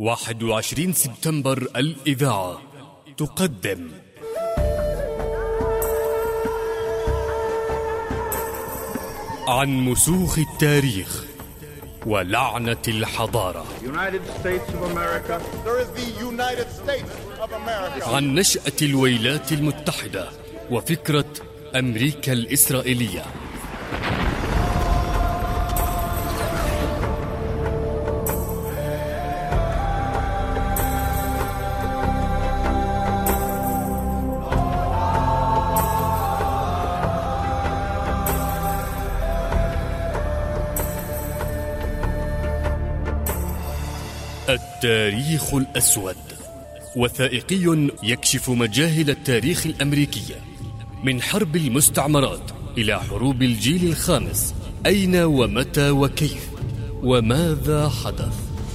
21 سبتمبر الإذاعة تقدم عن مسوخ التاريخ ولعنة الحضارة، عن نشأة الولايات المتحدة وفكرة أمريكا الإسرائيلية، التاريخ الأسود، وثائقي يكشف مجاهل التاريخ الأمريكي من حرب المستعمرات إلى حروب الجيل الخامس. أين ومتى وكيف وماذا حدث؟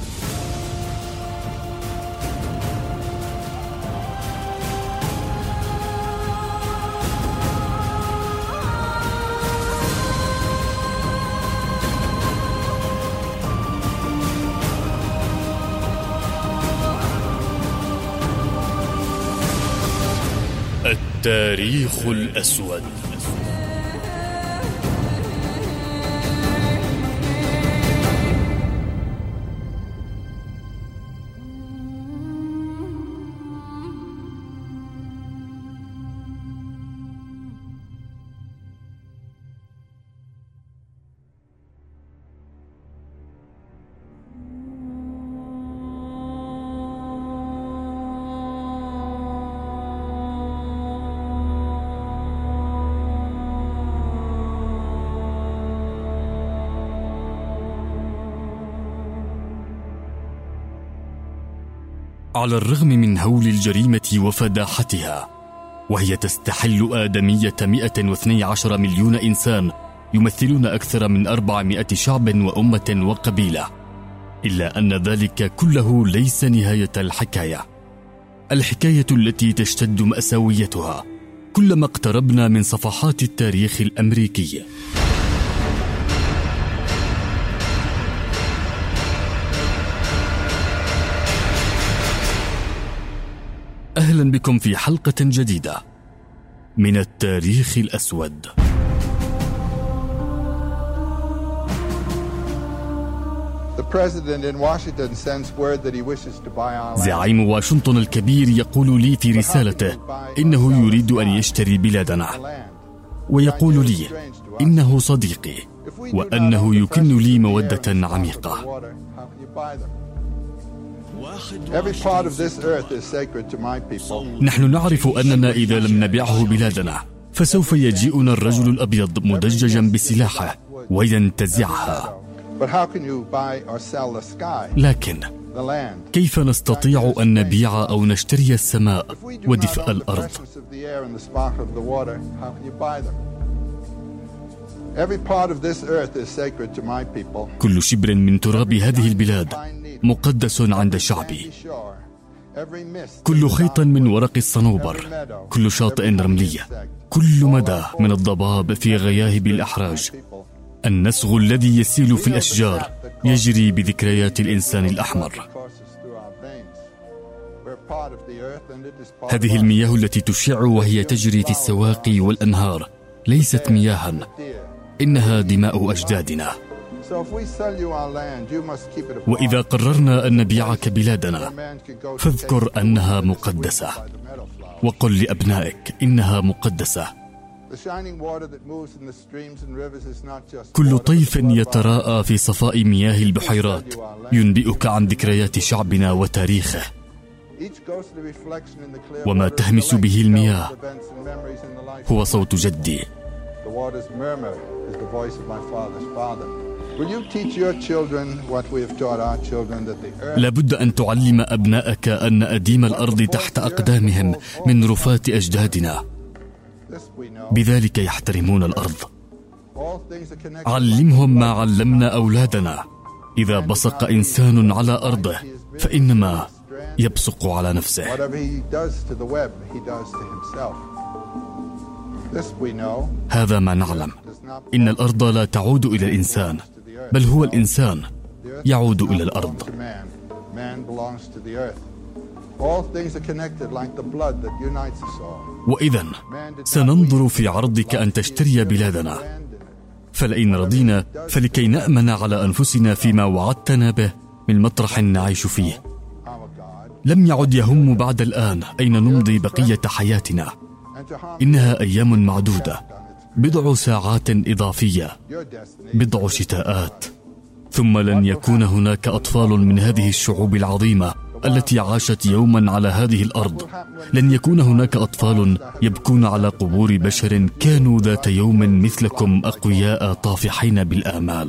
التاريخ الأسود. على الرغم من هول الجريمة وفداحتها، وهي تستحل آدمية 112 مليون إنسان يمثلون أكثر من 400 شعب وأمة وقبيلة، إلا أن ذلك كله ليس نهاية الحكاية. الحكاية التي تشتد مأساويتها كلما اقتربنا من صفحات التاريخ الأمريكي. أهلا بكم في حلقة جديدة من التاريخ الأسود. زعيم واشنطن الكبير يقول لي في رسالته إنه يريد أن يشتري بلادنا، ويقول لي إنه صديقي وأنه يكن لي مودة عميقة. نحن نعرف أننا إذا لم نبيعه بلادنا فسوف يجيئنا الرجل الأبيض مدججا بسلاحه وينتزعها. لكن كيف نستطيع أن نبيع أو نشتري السماء ودفء الأرض؟ كل شبر من تراب هذه البلاد مقدس عند شعبي، كل خيط من ورق الصنوبر، كل شاطئ رملي، كل مدى من الضباب في غياهب الأحراج. النسغ الذي يسيل في الأشجار يجري بذكريات الإنسان الأحمر. هذه المياه التي تشع وهي تجري في السواقي والأنهار ليست مياها، إنها دماء أجدادنا. وإذا قررنا أن نبيعك بلادنا فاذكر أنها مقدسة، وقل لأبنائك إنها مقدسة. كل طيف يتراءى في صفاء مياه البحيرات ينبئك عن ذكريات شعبنا وتاريخه، وما تهمس به المياه هو صوت جدي. لابد أن تعلم أبنائك أن أديم الأرض تحت أقدامهم من رفات أجدادنا، بذلك يحترمون الأرض. علمهم ما علمنا أولادنا: إذا بصق إنسان على أرضه فإنما يبصق على نفسه. هذا ما نعلم، إن الأرض لا تعود إلى الإنسان، بل هو الإنسان يعود إلى الأرض. وإذن سننظر في عرضك أن تشتري بلادنا، فلئن رضينا فلكي نأمن على أنفسنا فيما وعدتنا به من مطرح نعيش فيه. لم يعد يهم بعد الآن أين نمضي بقية حياتنا، إنها أيام معدودة، بضع ساعات إضافية، بضع شتاءات، ثم لن يكون هناك أطفال من هذه الشعوب العظيمة التي عاشت يوما على هذه الأرض. لن يكون هناك أطفال يبكون على قبور بشر كانوا ذات يوم مثلكم أقوياء طافحين بالآمال.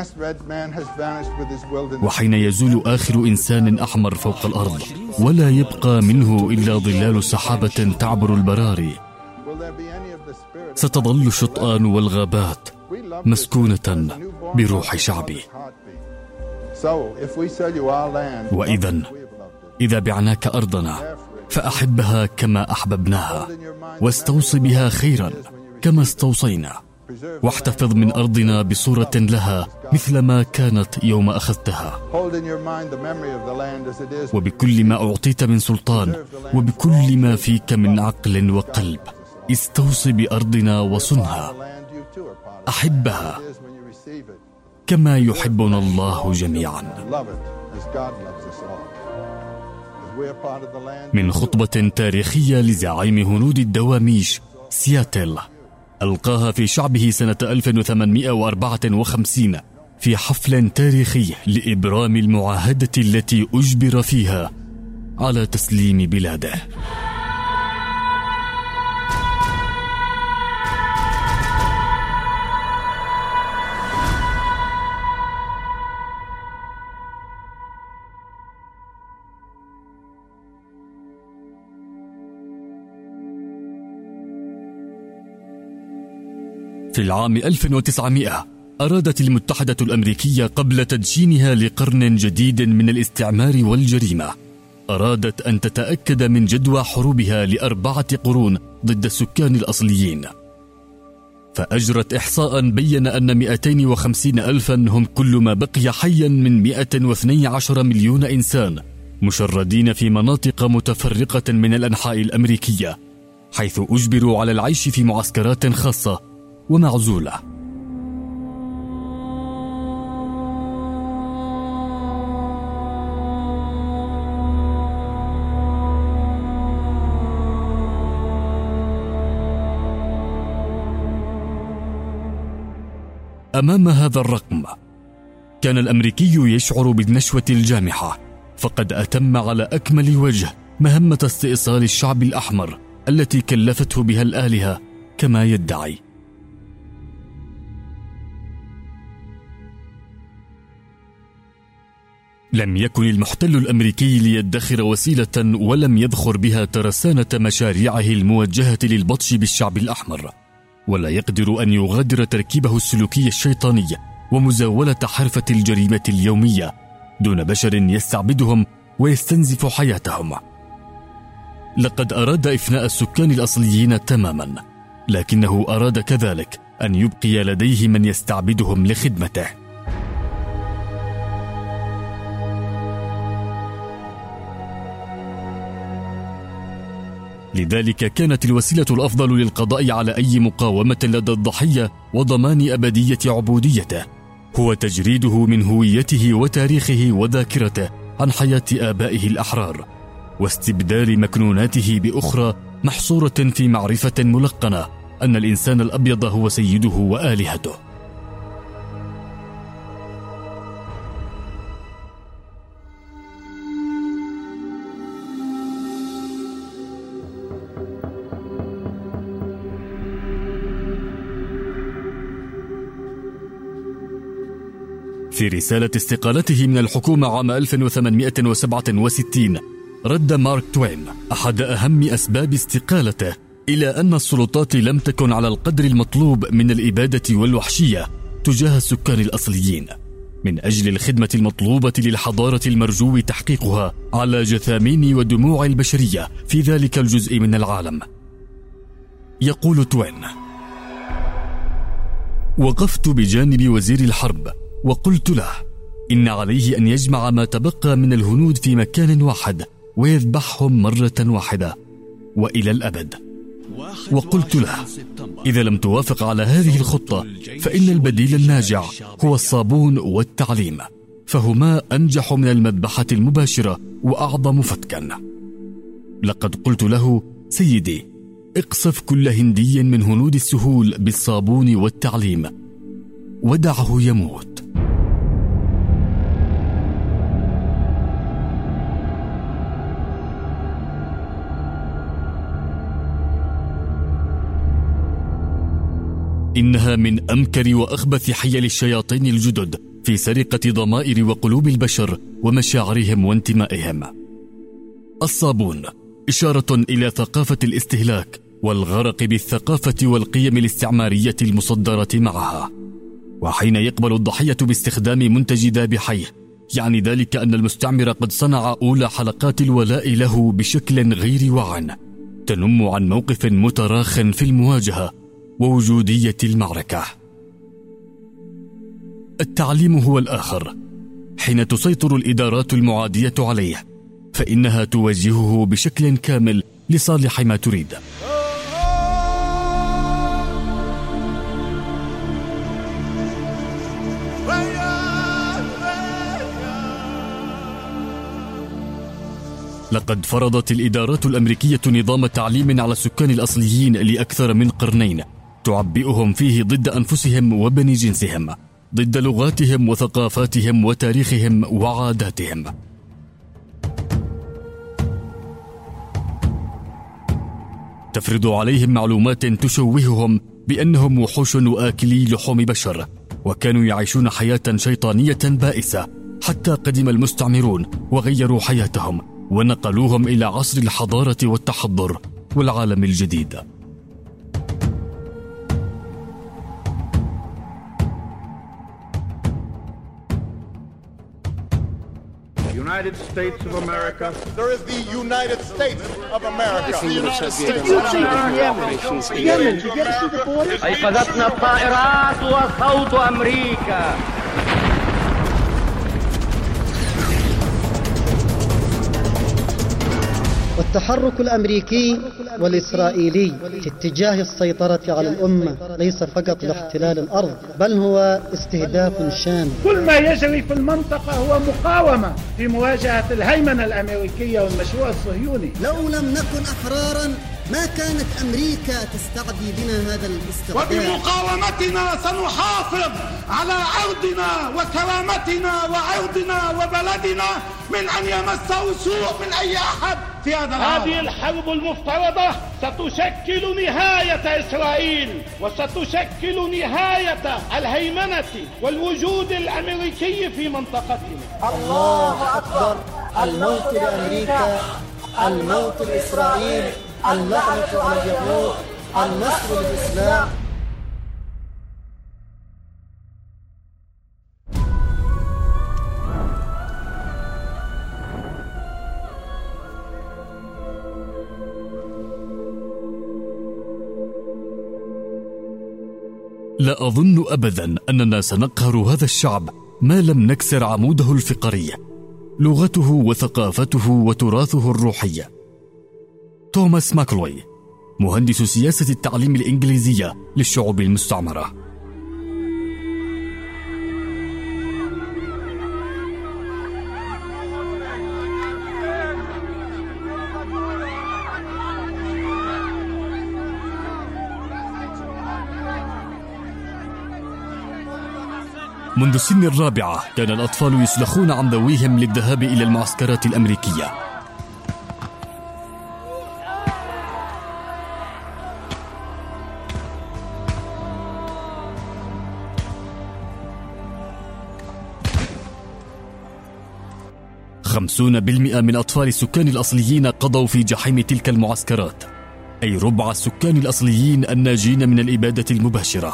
وحين يزول آخر إنسان أحمر فوق الأرض ولا يبقى منه إلا ظلال سحابة تعبر البراري، ستظل الشطآن والغابات مسكونة بروح شعبي. وإذن إذا بعناك أرضنا فأحبها كما أحببناها، واستوصي بها خيرا كما استوصينا، واحتفظ من أرضنا بصورة لها مثلما كانت يوم أخذتها. وبكل ما أعطيت من سلطان وبكل ما فيك من عقل وقلب استوصي بأرضنا وصنها، أحبها كما يحبنا الله جميعا. من خطبة تاريخية لزعيم هنود الدواميش سياتل ألقاها في شعبه سنة 1854 في حفل تاريخي لإبرام المعاهدة التي أجبر فيها على تسليم بلاده. في العام 1900 أرادت المتحدة الأمريكية قبل تدشينها لقرن جديد من الاستعمار والجريمة، أرادت أن تتأكد من جدوى حروبها ل4 قرون ضد السكان الأصليين، فأجرت إحصاء بين أن 250 ألفا هم كل ما بقي حيا من 112 مليون إنسان مشردين في مناطق متفرقة من الأنحاء الأمريكية، حيث أجبروا على العيش في معسكرات خاصة ومعزولة. أمام هذا الرقم كان الأمريكي يشعر بالنشوة الجامحة، فقد أتم على أكمل وجه مهمة استئصال الشعب الأحمر التي كلفته بها الآلهة كما يدعي. لم يكن المحتل الأمريكي ليدخر وسيلة ولم يذخر بها ترسانة مشاريعه الموجهة للبطش بالشعب الأحمر، ولا يقدر أن يغادر تركيبه السلوكي الشيطاني ومزاولة حرفة الجريمة اليومية دون بشر يستعبدهم ويستنزف حياتهم. لقد أراد إفناء السكان الأصليين تماما، لكنه أراد كذلك أن يبقي لديه من يستعبدهم لخدمته. لذلك كانت الوسيلة الأفضل للقضاء على أي مقاومة لدى الضحية وضمان أبدية عبوديته هو تجريده من هويته وتاريخه وذاكرته عن حياة آبائه الأحرار، واستبدال مكنوناته بأخرى محصورة في معرفة ملقنة أن الإنسان الأبيض هو سيده وآلهته. في رسالة استقالته من الحكومة عام 1867 رد مارك توين أحد أهم أسباب استقالته إلى أن السلطات لم تكن على القدر المطلوب من الإبادة والوحشية تجاه السكان الأصليين من أجل الخدمة المطلوبة للحضارة المرجو تحقيقها على جثامين ودموع البشرية في ذلك الجزء من العالم. يقول توين: وقفت بجانب وزير الحرب وقلت له: إن عليه أن يجمع ما تبقى من الهنود في مكان واحد ويذبحهم مرة واحدة وإلى الأبد. وقلت له: إذا لم توافق على هذه الخطة فإن البديل الناجع هو الصابون والتعليم، فهما أنجح من المذبحة المباشرة وأعظم فتكا. لقد قلت له: سيدي، اقصف كل هندي من هنود السهول بالصابون والتعليم ودعه يموت. إنها من أمكر وأخبث حيل الشياطين الجدد في سرقة ضمائر وقلوب البشر ومشاعرهم وانتمائهم. الصابون إشارة إلى ثقافة الاستهلاك والغرق بالثقافة والقيم الاستعمارية المصدرة معها. وحين يقبل الضحية باستخدام منتج ذابحيه، يعني ذلك أن المستعمر قد صنع أولى حلقات الولاء له بشكل غير واع، تنم عن موقف متراخٍ في المواجهة ووجودية المعركة. التعليم هو الآخر. حين تسيطر الإدارات المعادية عليه فإنها توجهه بشكل كامل لصالح ما تريد. لقد فرضت الإدارات الأمريكية نظام تعليم على السكان الأصليين لأكثر من قرنين، تعبئهم فيه ضد أنفسهم وبني جنسهم، ضد لغاتهم وثقافاتهم وتاريخهم وعاداتهم. تفرض عليهم معلومات تشوههم بأنهم وحوش وآكلي لحوم بشر، وكانوا يعيشون حياة شيطانية بائسة حتى قدم المستعمرون وغيروا حياتهم ونقلوهم إلى عصر الحضارة والتحضر والعالم الجديد. United States of America. There is the United States of America. The United States of America. أيقظتنا الطائرات وصوت أمريكا. والتحرك الأمريكي والإسرائيلي في اتجاه السيطرة على الأمة ليس فقط لاحتلال الأرض، بل هو استهداف شامل. كل ما يجري في المنطقة هو مقاومة في مواجهة الهيمنة الأمريكية والمشروع الصهيوني. لو لم نكن أحرارا ما كانت أمريكا تستعدي بنا هذا الاستعداد. وبمقاومتنا سنحافظ على عرضنا وكرامتنا وعرضنا وبلدنا من أن يمسه سوء من أي أحد في هذا العالم. هذه الحرب المفترضة ستشكل نهاية إسرائيل وستشكل نهاية الهيمنة والوجود الأمريكي في منطقتنا. الله أكبر. الموت لأمريكا، الموت لإسرائيل، اللعنة على اليهود، النصر للإسلام. لا أظن أبدا أننا سنقهر هذا الشعب ما لم نكسر عموده الفقري، لغته وثقافته وتراثه الروحي. توماس ماكلوي، مهندس سياسة التعليم الإنجليزية للشعوب المستعمرة. منذ السن الرابعة كان الأطفال يسلخون عن ذويهم للذهاب إلى المعسكرات الأمريكية. خمسون بالمئة من أطفال السكان الأصليين قضوا في جحيم تلك المعسكرات، أي ربع السكان الأصليين الناجين من الإبادة المباشرة.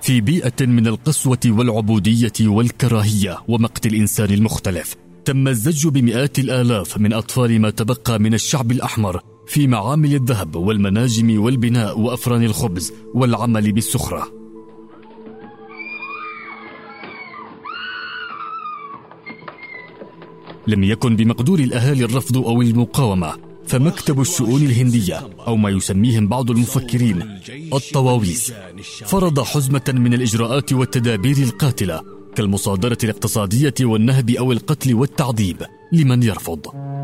في بيئة من القسوة والعبودية والكراهية ومقت الإنسان المختلف، تم الزج بمئات الآلاف من أطفال ما تبقى من الشعب الأحمر في معامل الذهب والمناجم والبناء وأفران الخبز والعمل بالسخرة. لم يكن بمقدور الأهالي الرفض أو المقاومة، فمكتب الشؤون الهندية أو ما يسميهم بعض المفكرين الطواويس فرض حزمة من الإجراءات والتدابير القاتلة كالمصادرة الاقتصادية والنهب أو القتل والتعذيب لمن يرفض.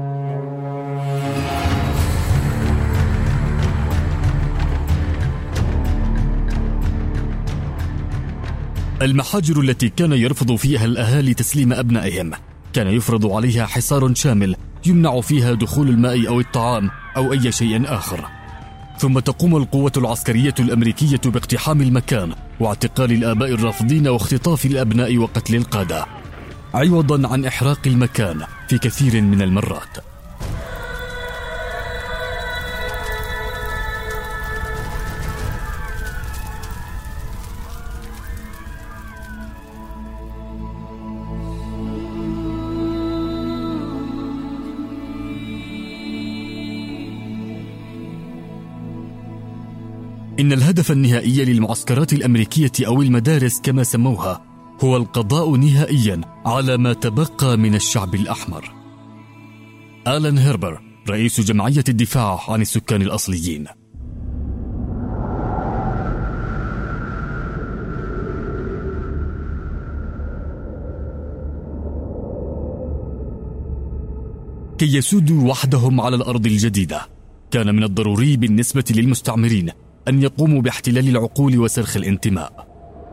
المحاجر التي كان يرفض فيها الأهالي تسليم أبنائهم كان يفرض عليها حصار شامل يمنع فيها دخول الماء أو الطعام أو أي شيء آخر. ثم تقوم القوة العسكرية الأمريكية باقتحام المكان واعتقال الآباء الرافضين واختطاف الأبناء وقتل القادة، عوضا عن إحراق المكان في كثير من المرات. إن الهدف النهائي للمعسكرات الأمريكية أو المدارس كما سموها هو القضاء نهائيا على ما تبقى من الشعب الأحمر. آلان هيربر رئيس جمعية الدفاع عن السكان الأصليين: كي يسودوا وحدهم على الأرض الجديدة، كان من الضروري بالنسبة للمستعمرين أن يقوموا باحتلال العقول وسرخ الانتماء.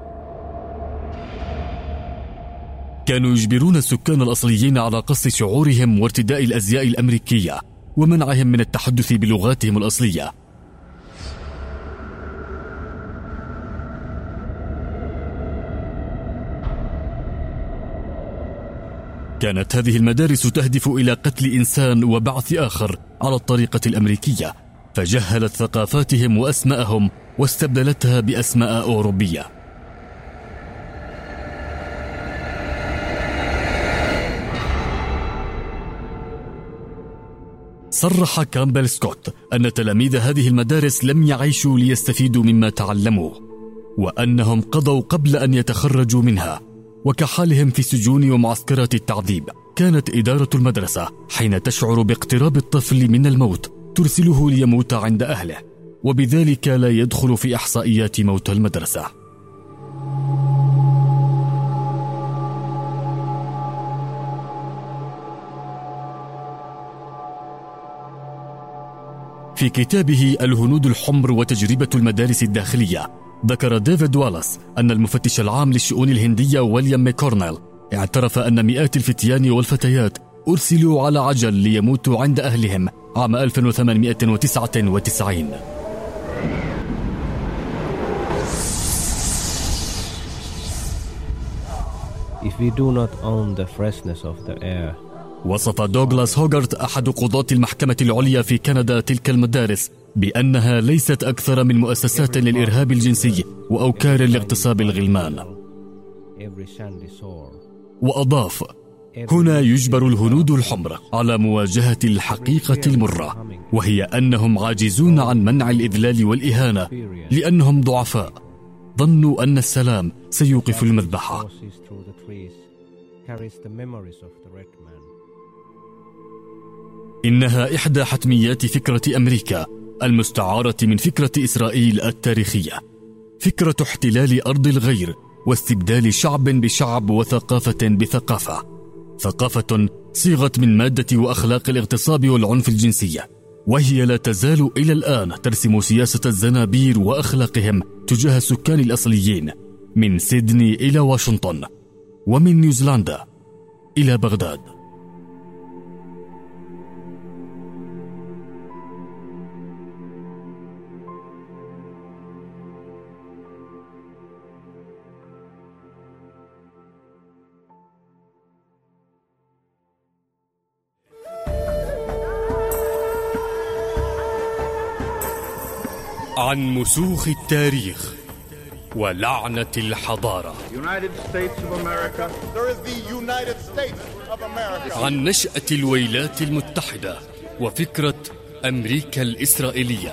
كانوا يجبرون السكان الأصليين على قص شعورهم وارتداء الأزياء الأمريكية ومنعهم من التحدث بلغاتهم الأصلية. كانت هذه المدارس تهدف إلى قتل إنسان وبعث آخر على الطريقة الأمريكية، فجهلت ثقافاتهم وأسماءهم واستبدلتها بأسماء أوروبية. صرح كامبل سكوت أن تلاميذ هذه المدارس لم يعيشوا ليستفيدوا مما تعلموه، وأنهم قضوا قبل أن يتخرجوا منها، وكحالهم في سجون ومعسكرات التعذيب. كانت إدارة المدرسة حين تشعر باقتراب الطفل من الموت ترسله ليموت عند أهله، وبذلك لا يدخل في إحصائيات موت المدرسة. في كتابه الهنود الحمر وتجربة المدارس الداخلية، ذكر ديفيد والاس أن المفتش العام للشؤون الهندية ويليام ماكورنيل اعترف أن مئات الفتيان والفتيات أرسلوا على عجل ليموتوا عند أهلهم عام 1899. If we do not own the freshness of the air. وصف دوغلاس هوغارت أحد قضاة المحكمة العليا في كندا تلك المدارس بأنها ليست أكثر من مؤسسات للإرهاب الجنسي وأوكار لاغتصاب الغلمان. وأضاف: هنا يجبر الهنود الحمر على مواجهة الحقيقة المرة، وهي أنهم عاجزون عن منع الإذلال والإهانة لأنهم ضعفاء. ظنوا أن السلام سيوقف المذبحة. إنها إحدى حتميات فكرة أمريكا المستعارة من فكرة إسرائيل التاريخية، فكرة احتلال أرض الغير واستبدال شعب بشعب وثقافة بثقافة، ثقافة صيغت من مادة وأخلاق الاغتصاب والعنف الجنسي، وهي لا تزال إلى الآن ترسم سياسة الزنابير وأخلاقهم تجاه السكان الأصليين من سيدني إلى واشنطن، ومن نيوزيلندا إلى بغداد. عن مسوخ التاريخ. ولعنة الحضارة. عن نشأة الولايات المتحدة وفكرة أمريكا الإسرائيلية.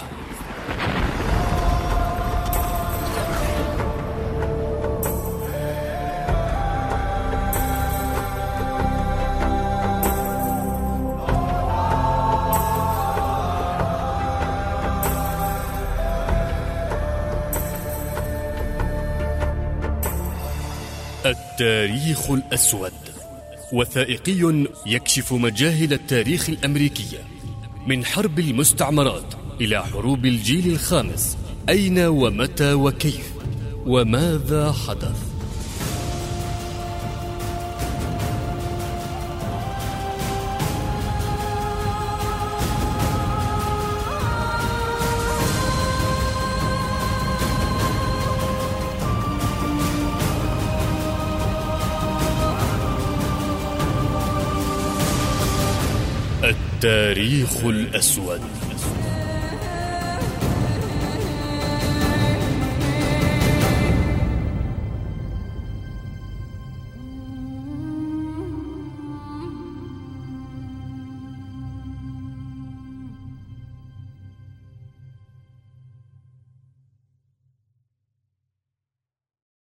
التاريخ الأسود، وثائقي يكشف مجاهل التاريخ الأمريكي من حرب المستعمرات إلى حروب الجيل الخامس. أين ومتى وكيف وماذا حدث؟ التاريخ الأسود.